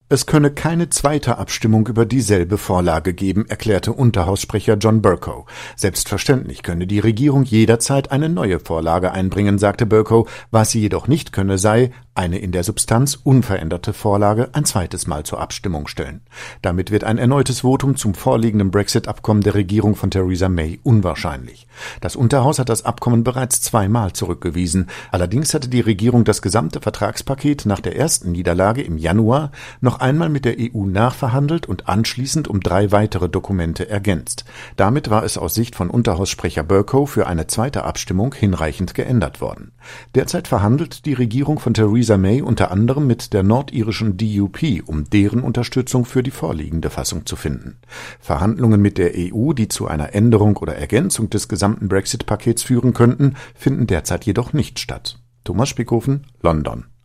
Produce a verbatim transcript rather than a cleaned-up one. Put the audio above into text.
Es könne keine zweite Abstimmung über dieselbe Vorlage geben, erklärte Unterhaussprecher John Bercow. Selbstverständlich könne die Regierung jederzeit eine neue Vorlage einbringen, sagte Bercow. Was sie jedoch nicht könne, sei eine in der Substanz unveränderte Vorlage ein zweites Mal zur Abstimmung stellen. Damit wird ein erneutes Votum zum vorliegenden Brexit-Abkommen der Regierung von Theresa May unwahrscheinlich. Das Unterhaus hat das Abkommen bereits zweimal zurückgewiesen. Allerdings hatte die Regierung das gesamte Vertragspaket nach der ersten Niederlage im Januar noch einmal mit der E U nachverhandelt und anschließend um drei weitere Dokumente ergänzt. Damit war es aus Sicht von Unterhaussprecher Bercow für eine zweite Abstimmung hinreichend geändert worden. Derzeit verhandelt die Regierung von Theresa May unter anderem mit der nordirischen D U P, um deren Unterstützung für die vorliegende Fassung zu finden. Verhandlungen mit der E U, die zu einer Änderung oder Ergänzung des gesamten Brexit-Pakets führen könnten, finden derzeit jedoch nicht statt. Thomas Spickhofen, London.